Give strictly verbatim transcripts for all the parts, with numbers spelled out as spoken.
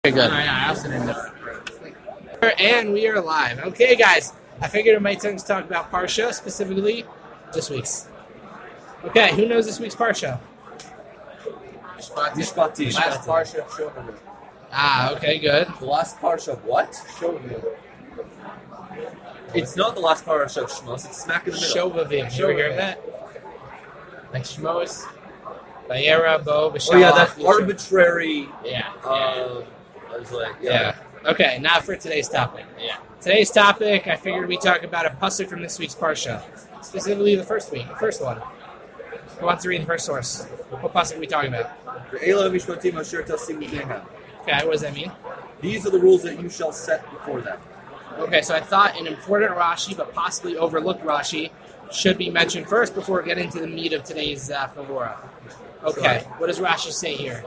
Okay, good. And we are live. Okay, guys. I figured it might take us to talk about Parsha, specifically this week's. Okay, who knows this week's Parsha? Mishpati. Last Parsha of Shovavim. Ah, okay, good. The last parsha of what? Shovavim. It's not the last parsha of Shmos. It's smack in the middle. Shovavim. You ever hear of Shovavim. that? Like Shmos. Vayera, Bo, V'Shalach. Oh yeah, that Yisrael. arbitrary. Yeah. Um, I was like, Yeah. yeah. Okay, now for today's topic. Yeah. Today's topic, I figured we talk about a pasuk from this week's Parsha. Specifically the first week, the first one. Who wants to read the first source? What pasuk are we talking about? Ve'ela mishpatim asher tasim b'nehem. Okay, what does that mean? These are the rules that you shall set before them. Okay, so I thought an important Rashi, but possibly overlooked Rashi, should be mentioned first before we get into the meat of today's uh, Favora. Okay, what does Rashi say here?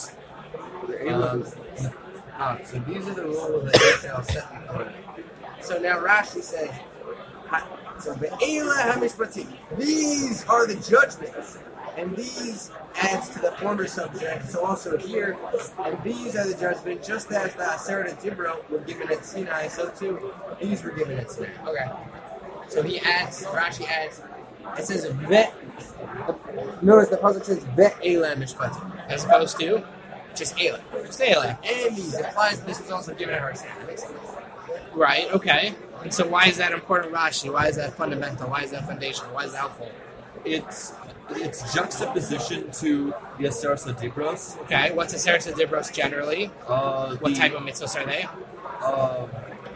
Um, ah, so these are the rules that you shall set before them. So now Rashi says, ha- so Ve'ela HaMishpatim. These are the judgments. And these adds to the former subject. So also here, and these are the judgments, just as the Aseret Dibro were given at Sinai, so too these were given at Sinai. Okay. So he adds, Rashi adds, it says Ve. Notice the pasuk says Ve'ela Mishpatim, As opposed to just Ela. just Elah. And these it implies this was also given at her Sinai. Makes sense. Right, okay. And so why is that important, Rashi? Why is that fundamental? Why is that foundational? Why is that helpful? It's it's juxtaposition to the Aseret Dibros. Okay, what's a Sarasa Dibros generally? Uh, What the, type of mitzvahs are they? Um,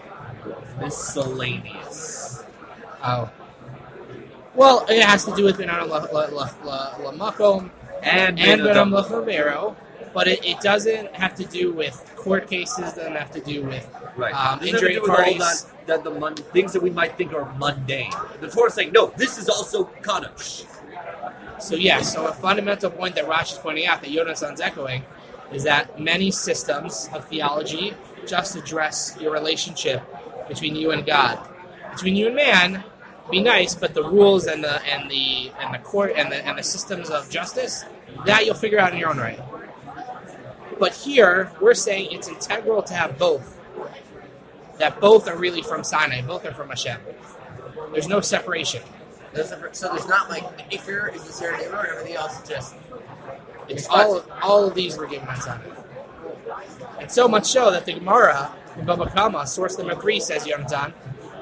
miscellaneous. Oh. Well, it has to do with Benam Lamakom And and Benadam. Benam Lachavero, but it, it doesn't have to do with court cases, doesn't have to do with Right. um, Doesn't have to injuring do with all parties. that, that the mun- things that we might think are mundane. The Torah is saying, no, this is also kadosh. So yeah, so a fundamental point that Rashi is pointing out, that Yonasan's echoing, is that many systems of theology just address your relationship between you and God. Between you and man, be nice, but the rules and the and the and the court and the and the systems of justice, that you'll figure out in your own right. But here, we're saying it's integral to have both. That both are really from Sinai, both are from Hashem. There's no separation. There's a, so there's not like the Iker is the Aseret Dibro, and everything else is just It's all all of these were given on Sinai. And so much so that the Gemara in Baba Kama, source number three, says, Yonatan,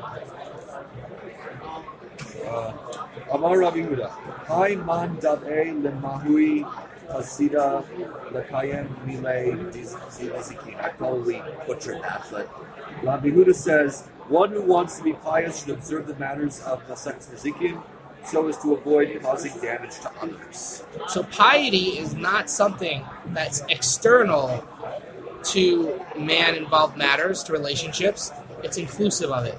Uh, Amar Rabbi Huda, Hai man davei lemahui hasida lekayem milei dizikin. I probably butchered that, but Rabbi Huda says, one who wants to be pious should observe the matters of Masechet Nezikin so as to avoid causing damage to others. so piety is not something that's external to man-involved matters, to relationships. It's inclusive of it.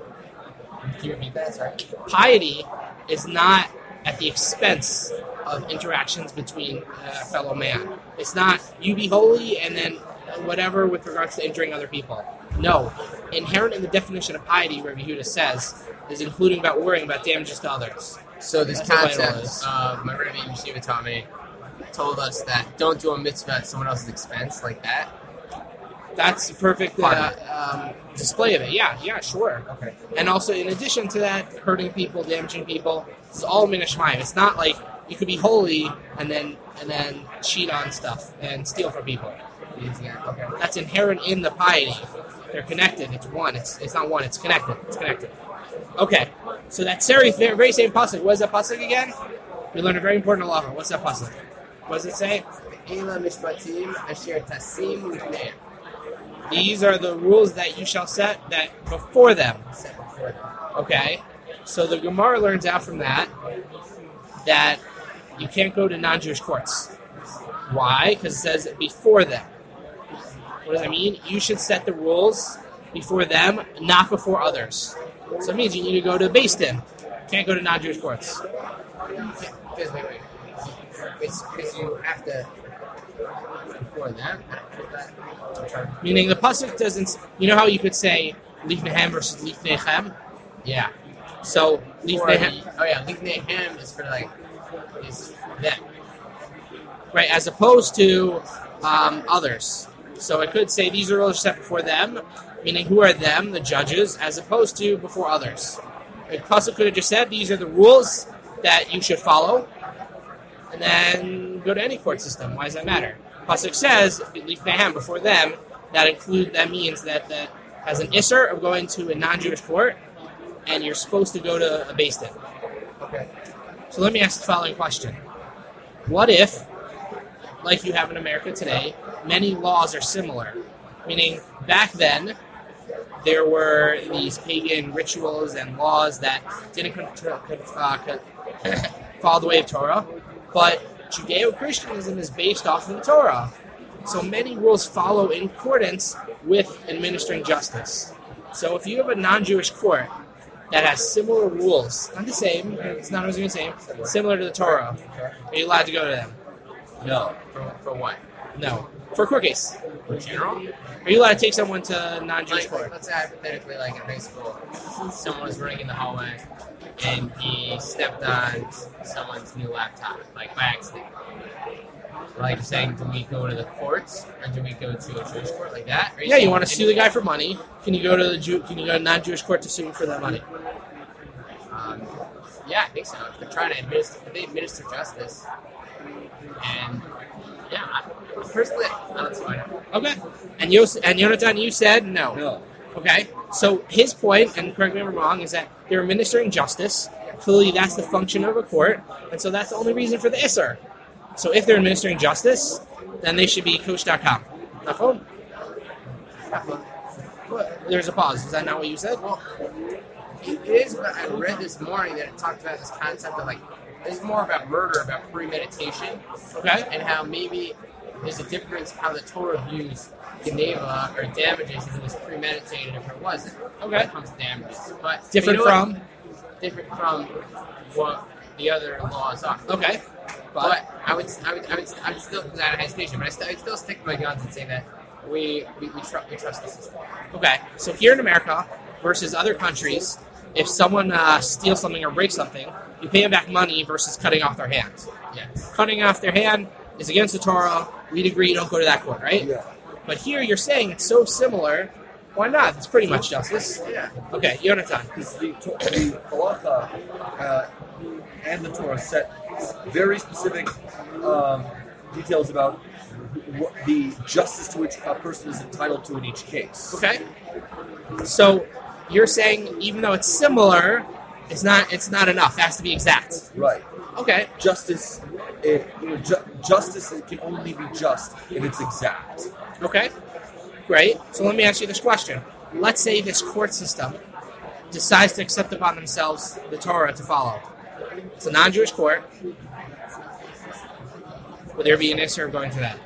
Can you repeat that? Sorry. Piety is not at the expense of interactions between uh, fellow man. It's not you be holy and then whatever with regards to injuring other people. No. Inherent in the definition of piety, Rabbi Yehuda says, is including about worrying about damages to others. So this That's what it concept is. of my Rebbe Yeshiva taught me told us that don't do a mitzvah at someone else's expense like that. That's a perfect uh, um, display of it. Yeah, yeah, sure. Okay. And also, in addition to that, hurting people, damaging people, this is all min hashmayim. It's not like you could be holy and then and then cheat on stuff and steal from people. Okay. That's inherent in the piety. They're connected. It's one. It's it's not one. It's connected. It's connected. Okay. So that very very same pasuk. What is that pasuk again? We learned a very important halacha. What's that pasuk? What does it say? Ela mishpatim asher tasim lifneim. These are the rules that you shall set that before them. Set before them. Okay, so the Gemara learns out from that that you can't go to non-Jewish courts. Why? Because it says before them. What does that mean? You should set the rules before them, not before others. So it means you need to go to Beis Din. Can't go to non-Jewish courts. Because wait, wait. It's because you have to before them. Meaning the pasuk doesn't. You know how you could say Lifnehem versus Lifnechem? Yeah. So Or Lifnehem, the- oh yeah, lifneihem is for like is them. right? As opposed to um, others. So it could say these are rules set before them, meaning who are them, the judges, as opposed to before others. The pasuk could have just said these are the rules that you should follow, and then go to any court system. Why does that matter? Pasuk says before them. That include that means that that has an isser of going to a non-Jewish court, and you're supposed to go to a Beis Din. Okay. So let me ask the following question: what if, like you have in America today, many laws are similar? Meaning, back then, there were these pagan rituals and laws that didn't con- uh, follow the way of Torah, but Judeo-Christianism is based off of the Torah. So many rules follow in accordance with administering justice. So if you have a non-Jewish court that has similar rules, not the same, it's not always the same, similar to the Torah, are you allowed to go to them? No. For, for what? No. For a court case. In general? Are you allowed to take someone to a non-Jewish Like, court? let's say hypothetically, like in high school, someone was running in the hallway and he stepped on someone's new laptop, like by accident. Like you're saying, do we go to the courts or do we go to a Jewish court like that? Yeah, you want to sue the guy for money. Can you go to the Jew? Can you go to a non-Jewish court to sue him for that money? Um, yeah, I think so. If they're trying to administer, if they administer justice, and yeah, I, personally, I don't see why not. Okay. And Yos- and Yonatan, you said no. No. Okay. So his point, and correct me if I'm wrong, is that they're administering justice. Clearly, that's the function of a court, and so that's the only reason for the Isser. So if they're administering justice, then they should be kosher dot com. Nachon? There's a pause. Is that not what you said? Well, it is, but I read this morning that it talked about this concept of like, it's more about murder, about premeditation, Okay. and how maybe there's a difference how the Torah views Geneva or damages if it was premeditated if it wasn't. Okay. When it comes to damages. But Different you know from? what? Different from what the other laws are. Okay. But, But, I would, I would, I would, I would still, not a hesitation, but I still, I would still stick to my guns and say that we, we, we, tr- we trust the system. okay. So here in America versus other countries, if someone uh, steals something or breaks something, you pay them back money versus cutting off their hand. Yes. Cutting off their hand is against the Torah. We'd agree you don't go to that court, right? Yeah. But here you're saying it's so similar. Why not? It's pretty much justice. Yeah. Okay, Yonatan. Because the, to- the halacha uh, and the Torah set very specific um, details about what the justice to which a person is entitled to in each case. Okay. So you're saying even though it's similar, it's not it's not enough. It has to be exact. Right. Okay. Justice, it, you know, ju- justice it can only be just if it's exact. Okay. Great. So let me ask you this question. Let's say this court system decides to accept upon themselves the Torah to follow. It's a non-Jewish court. Would there be an issue of going to that?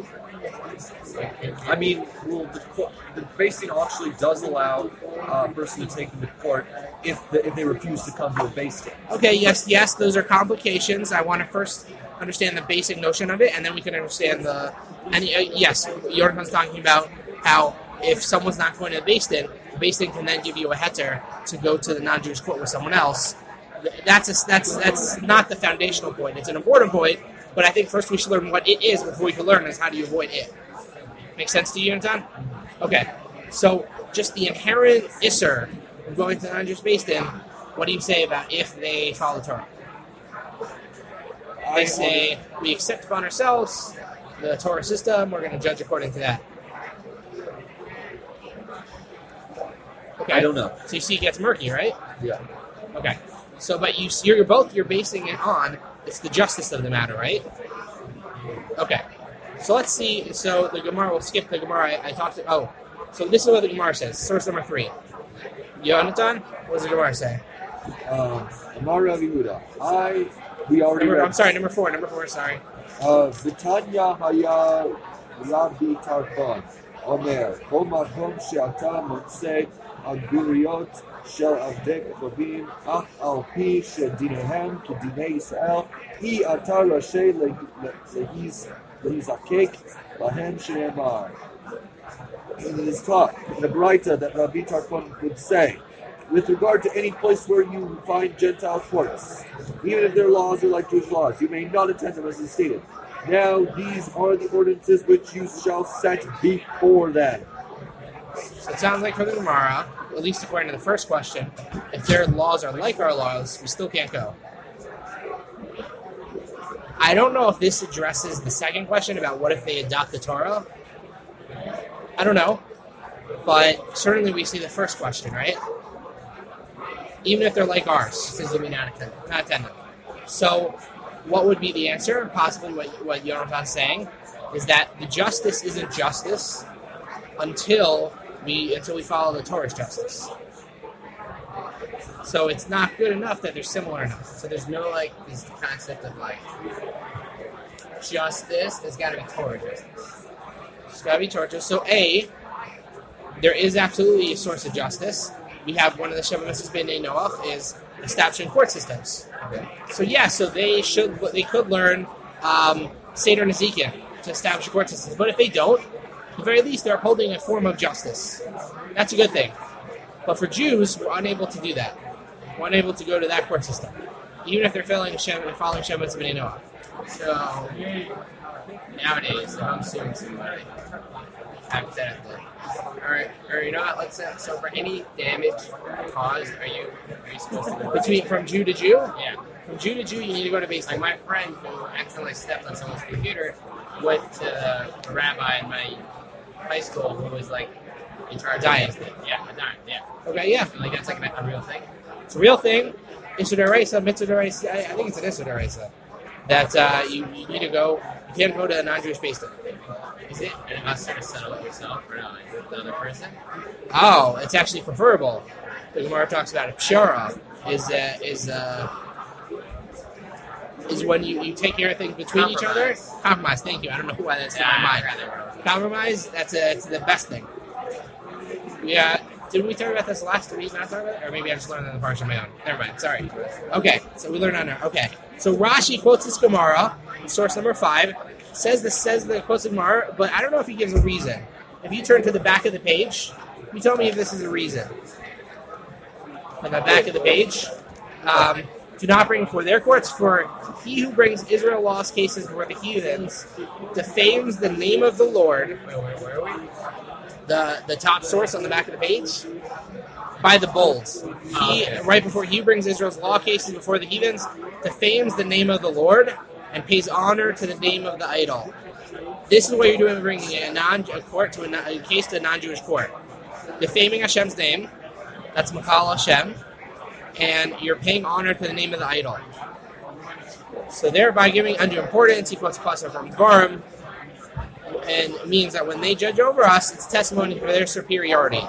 I mean, well, the, co- the Beis Din actually does allow uh, a person to take them to court if the, if they refuse to come to a Beis Din. Okay, yes, yes, those are complications. I want to first understand the basic notion of it, and then we can understand the... And uh, yes, Jordan's talking about how if someone's not going to the Beis Din, the Beis Din can then give you a heter to go to the non-Jewish court with someone else. That's a, that's that's not the foundational point. It's an important point, but I think first we should learn what it is before we can learn is how do you avoid it. Make sense to you, Yonatan? Okay, so just the inherent isser of going to the non-Jewish Beis Din, what do you say about if they follow the Torah? They say, we accept upon ourselves the Torah system, we're going to judge according to that. Okay. I don't know. So you see it gets murky, right? Yeah. Okay. So, but you, you're both, you're basing it on, it's the justice of the matter, right? Okay. So let's see, so the Gemara, we'll skip the Gemara I, I talked to, oh. So this is what the Gemara says, source number three. Yonatan, what does the Gemara say? Um, Amar Rav Yehuda. I, we already Number, read. I'm sorry, number four, number four, sorry. Uh, Vitanya Haya Rabbi Tarfon. Omer, Kol Makom She'ata Motze Aguriyot Shel Avdek Rabim Ach Al Pi Shedinehem Kedinei Yisrael Hi Ata Rashi Lehiz Lehizakek Lahem She'emar. And it is taught in the Braita that Rabbi Tarfon would say, with regard to any place where you find Gentile courts, even if their laws are like Jewish laws, you may not attend them as is stated. Now these are the ordinances which you shall set before them. So it sounds like for the Gemara, at least according to the first question, if their laws are like our laws, we still can't go. I don't know if this addresses the second question about what if they adopt the Torah. I don't know. But certainly we see the first question, right? Even if they're like ours. Says you may not attend. Not attend them. So what would be the answer? Possibly what, what Yonathan's saying is that the justice isn't justice until we until we follow the Torah's justice. So it's not good enough that they're similar enough. So there's no like this concept of like justice. There's got to be Torah justice. It's got to be Torah. So A, there is absolutely a source of justice. We have one of the Sheva Mitzvahs B'nai Noach is establishing court systems. Okay. So yeah, so they should they could learn um, Seder and Ezekiel to establish court systems. But if they don't, at the very least, they're upholding a form of justice. That's a good thing. But for Jews, we're unable to do that. We're unable to go to that court system, even if they're following Shem and following Sheva Mitzvah B'nai Noach. So nowadays, if I'm suing somebody, hypothetically, or, or you know what? Let's say so for any damage caused, are you are you supposed to go Between from Jew to Jew, Yeah. from Jew to Jew, you need to go to base. Like my friend who accidentally stepped on someone's computer went to a rabbi in my high school who was like in charge Dying. of this thing. Yeah, a dying, yeah. Okay, yeah, Like that's like a real thing. it's a real thing. Issur D'Oraisa, Mitzvah D'Oraisa. I I think it's an Issur D'Oraisa. That uh, you, you need to go. You can't go to a non-Jewish base. Is it? And it must sort of settle it yourself or not? With the other person? Oh, it's actually preferable. The Gemara talks about it. Pshara is uh, is uh, is when you, you take care of things between each other. Compromise. Compromise. Thank you. I don't know why that's Yeah, in my I'd mind. rather work. Compromise. That's a, it's the best thing. Yeah. Did we talk about this last week? Not talk about it, or maybe I just learned on the parsha on my own. Never mind. Sorry. Okay. So we learned on there. Okay. So Rashi quotes this Gemara, source number five. Says this says the quotes the Gemara, but I don't know if he gives a reason. If you turn to the back of the page, you tell me if this is a reason. On the back of the page, um, do not bring before their courts, for he who brings Israel law's cases before the heathens defames the name of the Lord. Wait, wait, where are we? The the top source on the back of the page, by the bulls. He Okay. right before he brings Israel's law cases before the heathens, defames the name of the Lord and pays honor to the name of the idol. This is what you're doing, bringing a non a court to a, non, a case to a non-Jewish court, defaming Hashem's name. That's Makal Hashem, and you're paying honor to the name of the idol. So thereby giving undue importance, he puts pasuk from Dvarim, and it means that when they judge over us, it's testimony for their superiority.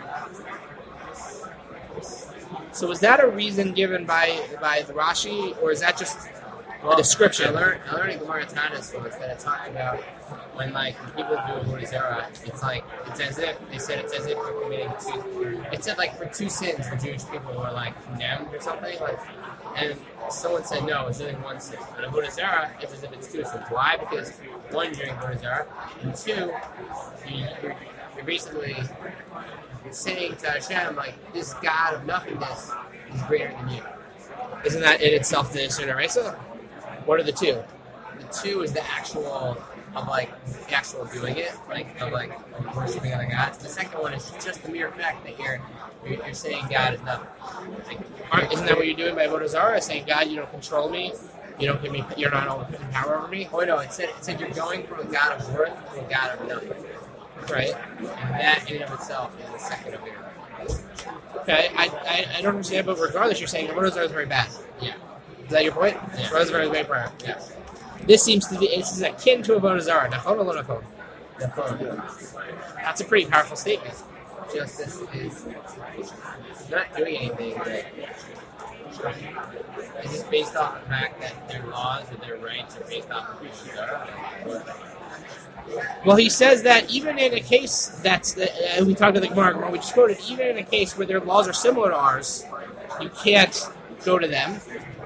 So is that a reason given by by the Rashi, or is that just a description? I learned, I learned in Gemara Tanis once that it talked about when like people do Avodah Zarah, it's like it's as if they said it's as if you're committing two. It said like for two sins the Jewish people were like condemned or something like, and someone said no, it's only one sin. But Avodah Zarah, it's as if it's two sins. Why? Because one, you're doing Avodah Zarah, and two, you, you're, you're basically saying to Hashem like this God of nothingness is greater than you. Isn't that in itself the Issur D'Oraisa? What are the two? The two is the actual of like the actual doing it, like of like worshiping other gods. The second one is just the mere fact that you're you're, you're saying God is nothing. Like, Aren't- Isn't that what you're doing by Avodah Zarah? Saying, God, you don't control me. You don't give me. You're not all in power over me. oh no, it said it said you're going from a God of worth to a God of nothing, Right. and that in and of itself is the second of your. Okay. I, I, I don't understand, but regardless, you're saying Avodah Zarah is very bad. Yeah, Is that your point? Yeah. Avodah Zarah is very bad. yeah. This seems to be. This is akin to Avodah Zarah. Nachon or lo nachon? The phone. That's a pretty powerful statement. Justice is not doing anything. Right? Is this based off the fact that their laws and their rights are based off of Avodah Zarah? Well, he says that even in a case that's, uh, we talked about the Gemara, Gemara we just quoted, even in a case where their laws are similar to ours, you can't go to them.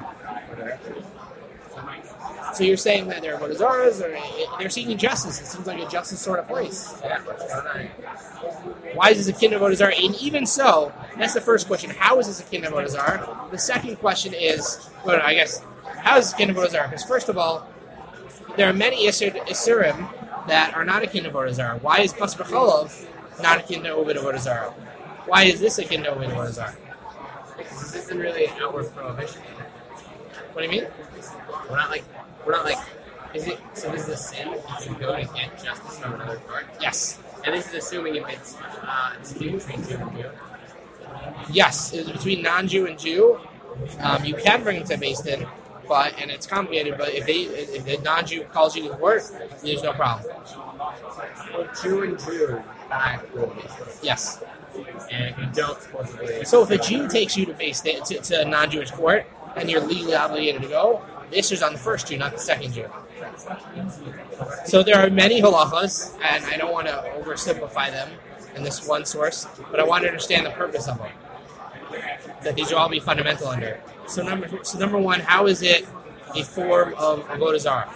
So you're saying that they're Avodah Zarahs, or they're seeking justice. It seems like a justice sort of place. Yeah, what's going on? Why is this akin to Avodah Zarah? And even so, that's the first question. How is this akin to Avodah Zarah? The second question is, well, I guess, how is this akin to Avodah Zarah? Because first of all, there are many Isur, Isurim that are not akin to Avodah Zarah. Why is Basar B'Chalav not akin to Avodah Zarah? Why is this akin to Avodah Zarah? Because this isn't really an outward prohibition. What do you mean? We're not like, we're not like, is it, so this is a sin to go to get justice from another court? Yes. And this is assuming if it's uh, dispute between Jew and Jew. Yes, it's between non-Jew and Jew. Um, you can bring it to Beis Din, but and it's complicated. But if they, if the non-Jew calls you to court, there's no problem. Well, Jew and Jew, I go Yes. And if you don't, supposedly. So if a Jew takes you to Beis Din, to, to a non-Jewish court, and you're legally obligated to go, the issue is on the first Jew, not the second Jew. So there are many halachas, and I don't want to oversimplify them in this one source, but I want to understand the purpose of them. That these will all be fundamental under. So number, so number one, how is it a form of Avodah Zarah?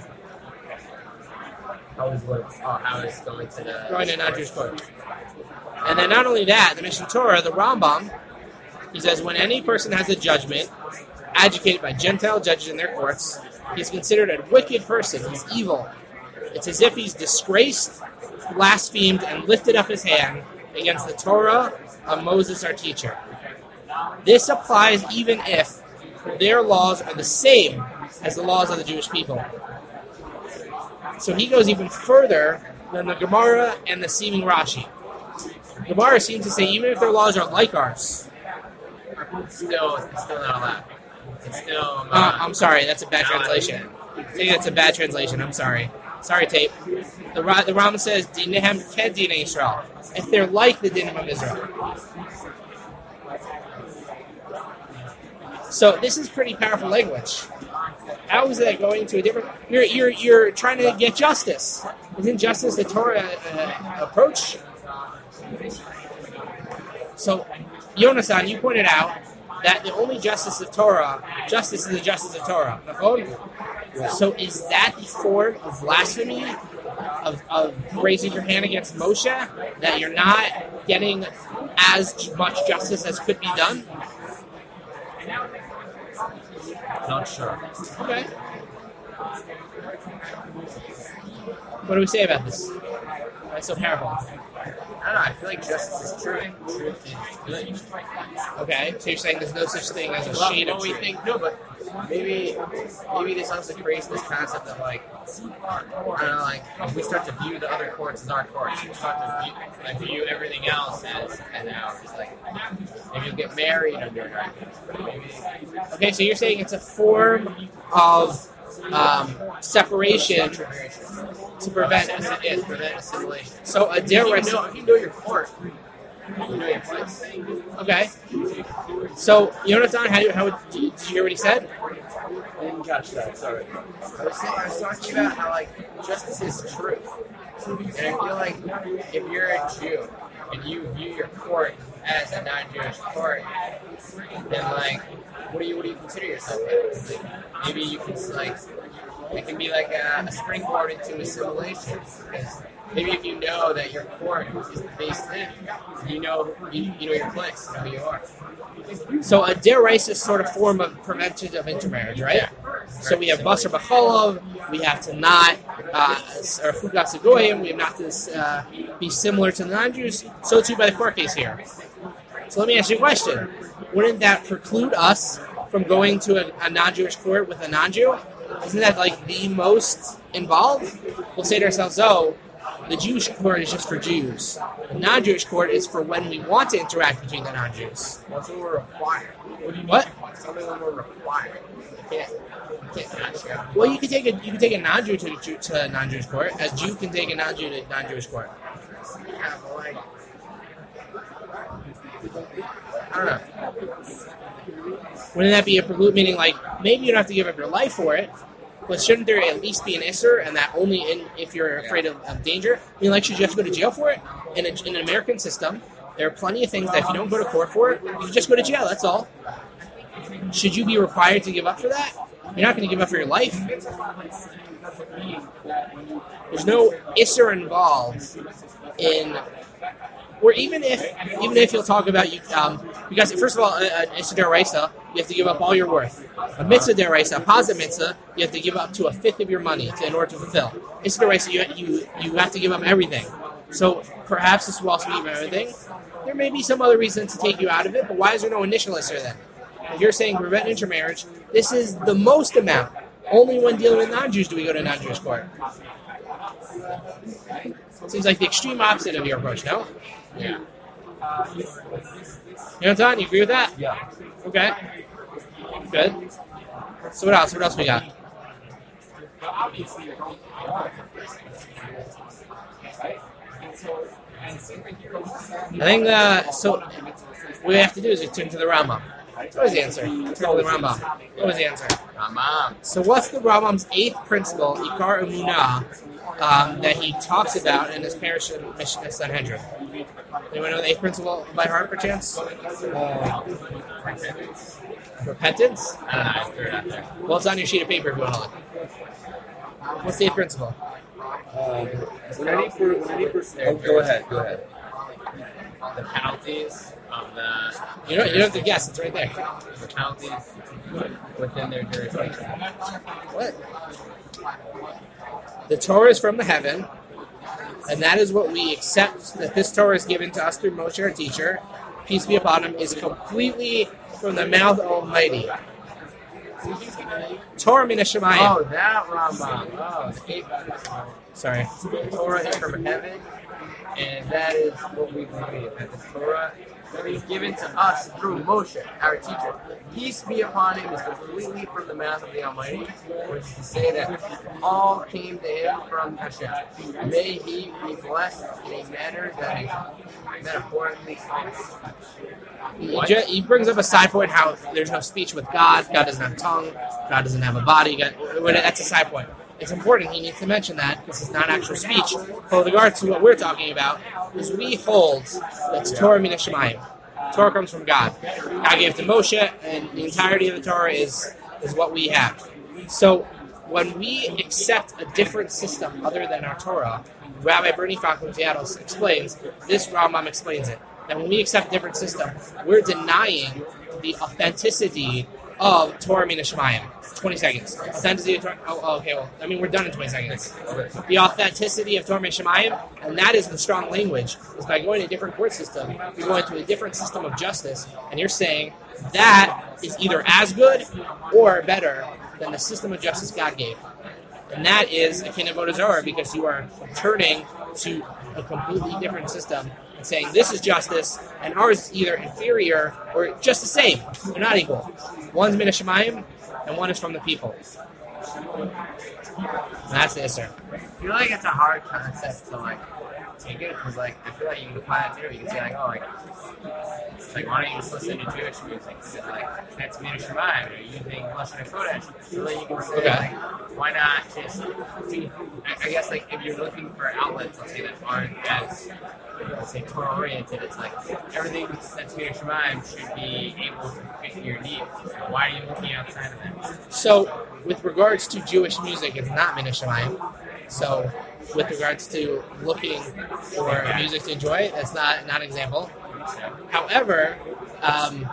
How is what? Oh, how is going to the Going to a non-Jewish court. And then not only that, the Mishnah Torah, the Rambam, he says when any person has a judgment adjudicated by Gentile judges in their courts, he's considered a wicked person. He's evil. It's as if he's disgraced, blasphemed, and lifted up his hand against the Torah of Moses, our teacher. This applies even if their laws are the same as the laws of the Jewish people. So he goes even further than the Gemara and the seeming Rashi. Gemara seems to say even if their laws are like ours. Still, it's still not allowed. It's still. Uh, Uh, I'm sorry, that's a bad translation. I think that's a bad translation. I'm sorry. Sorry, tape. The Ra- the Rambam says Dinehem Kedin Israel. If they're like the dinim of Israel. So this is pretty powerful language. How is that going to a different? You're you're you're trying to get justice. Isn't justice the Torah uh, approach? So, Yonasan, you pointed out that the only justice of Torah, justice is the justice of Torah. So is that the form of blasphemy, of, of raising your hand against Moshe, that you're not getting as much justice as could be done? Not sure. Okay. What do we say about this? Why so powerful? I don't know. I feel like justice is true. Truth is good. Okay, so you're saying there's no such thing as a Well, shade what of we truth. think, no, but maybe maybe this also creates this concept of like, I don't know, like if we start to view the other courts as our courts, we start to view, like, view everything else as as ours. Like maybe you'll get married under it. Maybe Okay, so you're saying it's a form of um, separation to prevent. yeah, to prevent assimilation. So a If you direct. know, if you know your court, you know your place. Okay. So Jonathan, how, how did you hear what he said? I didn't catch that. Sorry. I was, saying, I was talking about how like justice is truth, and I feel like if you're a Jew and you view your court as a non-Jewish court, then like, what do you what do you consider yourself as? Like, maybe you can like it can be like a, a springboard into assimilation. Because maybe if you know that your court is based in, you know you, you know your place, you know who you are. So a deraisa is sort of form of prevention of intermarriage, right? Yeah. So we have basar b'chalav, we have to not, uh, or chugas hagoyim, we have not to uh, be similar to the non-Jews. So too by the court case here. So let me ask you a question. Wouldn't that preclude us from going to a, a non-Jewish court with a non-Jew? Isn't that like the most involved? We'll say to ourselves, oh, the Jewish court is just for Jews. The non-Jewish court is for when we want to interact between the non-Jews. What's what we're required? What do you What? mean? Something when we're required. You can't. You can't not show. Well, you can take a you can take a non-Jew to, to, to a non-Jewish court, as Jew can take a non-Jew to non-Jewish court. Yeah, but like, I don't know. Wouldn't that be a preclude? Meaning, like maybe you don't have to give up your life for it, but shouldn't there at least be an isser, and that only in if you're afraid of, of danger? I mean, like, should you have to go to jail for it? In, a, in an American system, there are plenty of things that if you don't go to court for it, you just go to jail. That's all. Should you be required to give up for that? You're not going to give up for your life. There's no isser involved in, or even if even if you'll talk about you, um, Because first of all, an Issa Deraisa, you have to give up all your worth. A Mitzvah Deraisa, a positive Mitzvah, you have to give up to a fifth of your money to, in order to fulfill. Issa Deraisa, you, you, you have to give up everything. So perhaps this will also give up everything. There may be some other reason to take you out of it, but why is there no initial Issa then? If you're saying prevent intermarriage, this is the most amount. Only when dealing with non-Jews do we go to non-Jewish court. Seems like the extreme opposite of your approach, no? Yeah. Yonatan, you agree with that? Yeah. Okay. Good. So what else? What else we got? I think uh, so. What we have to do is we turn to the Rambam. What was the answer? Turn to the Rambam. What was the answer? Rambam. So what's the Rambam's eighth principle, Ikar Emunah, um, that he talks about in his parish in Mishnah Sanhedrin? Anyone know the eighth principle by heart, perchance? Uh, Repentance? I don't know. Well, it's on your sheet of paper if you want to look. What's the eighth principle? um, when any per, when any person, oh, go ahead, go ahead. The penalties of the You don't, you don't have to guess. It's right there. the penalties within their jurisdiction. What? The Torah is from the heaven, and that is what we accept, that this Torah is given to us through Moshe, our teacher, peace be upon him, is completely from the mouth of Almighty. Torah min hashamayim. Oh, that Rambam. Oh, the eighth principle. Sorry. The Torah is from heaven, and that is what we believe. That the Torah is given to us through Moshe, our teacher. Peace be upon him is completely from the mouth of the Almighty, which is to say that all came to him from Hashem. May he be blessed in a manner that is metaphorically false. He, ju- he brings up a side point how there's no speech with God. God doesn't have a tongue. God doesn't have a body. God, that's a side point. It's important. He needs to mention that this is not actual speech. But with regard to what we're talking about, is we hold that's Torah min hashamayim. Torah comes from God. God gave it to Moshe, and the entirety of the Torah is is what we have. So when we accept a different system other than our Torah, Rabbi Bernie Falk from Seattle explains, this Rambam explains it, that when we accept a different system, we're denying the authenticity of Torah min hashamayim. twenty seconds. Authenticity of Torah. Oh, oh, okay, well, I mean, we're done in twenty seconds. The authenticity of Torah min hashamayim, and that is the strong language, is by going to a different court system, you're going to a different system of justice, and you're saying that is either as good or better than the system of justice God gave. And that is akin to Avodah Zarah, because you are turning to a completely different system and saying this is justice, and ours is either inferior or just the same. They're not equal. One's min hashamayim, and one is from the people. And that's the Isser. I feel like it's a hard concept to like take it because like I feel like you can apply it too. You can say like, oh, like it's like why don't you just listen to Jewish music? So, like that's min hashamayim. Or using Lashon HaKodesh. So then you can say Okay. like, why not just? I, I guess like if you're looking for outlets, let's say that aren't as let's say Torah oriented, it's like everything that's min hashamayim should be able to fit your needs. So why are you looking outside of that? So, with regards to Jewish music, it's not min hashamayim. So, with regards to looking for music to enjoy, that's not not an example. However, um,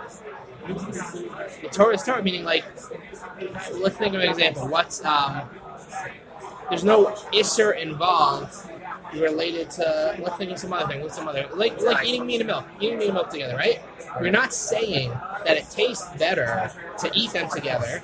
the Torah is Torah, meaning like, let's think of an example. What's um, there's no Isser involved related to, let's think of some other thing. What's some other, like like eating meat and milk, eating meat and milk together, right? You're not saying that it tastes better to eat them together.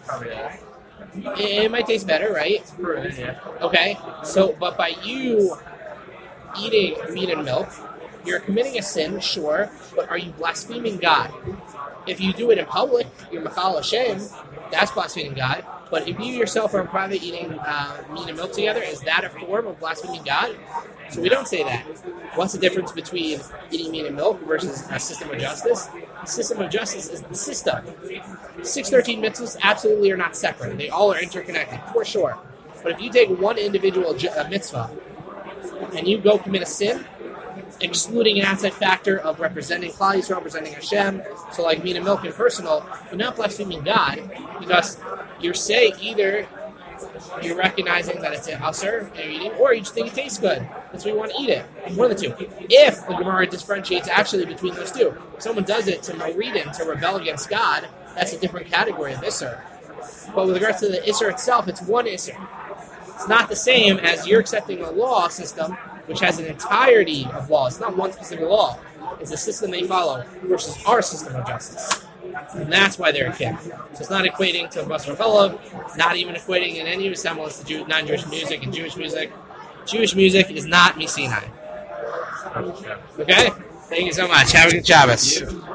It, it might taste better, right? Okay. So, but by you eating meat and milk, you're committing a sin, sure, but are you blaspheming God? If you do it in public, you're Machal Hashem, that's blaspheming God. But if you yourself are in private eating uh, meat and milk together, is that a form of blaspheming God? So we don't say that. What's the difference between eating meat and milk versus a system of justice? The system of justice is the system. six thirteen mitzvahs absolutely are not separate. They all are interconnected, for sure. But if you take one individual ju- uh, mitzvah and you go commit a sin, excluding an outside factor of representing Klal Yisrael, representing Hashem, so like meat and milk and personal, you're not blaspheming God, because you're saying either you're recognizing that it's an usher and you're eating, or you just think it tastes good. That's why you want to eat it. One of the two. If the Gemara differentiates actually between those two, if someone does it to Maridin, to rebel against God, that's a different category of Isser. But with regards to the Isser itself, it's one Isser. It's not the same as you're accepting a law system which has an entirety of law. It's not one specific law. It's a system they follow versus our system of justice. And that's why they're a king. So it's not equating to Basar Belov, not even equating in any resemblance to Jew, non-Jewish music and Jewish music. Jewish music is not Misinai. Okay? Thank you so much. Have a good Shabbos.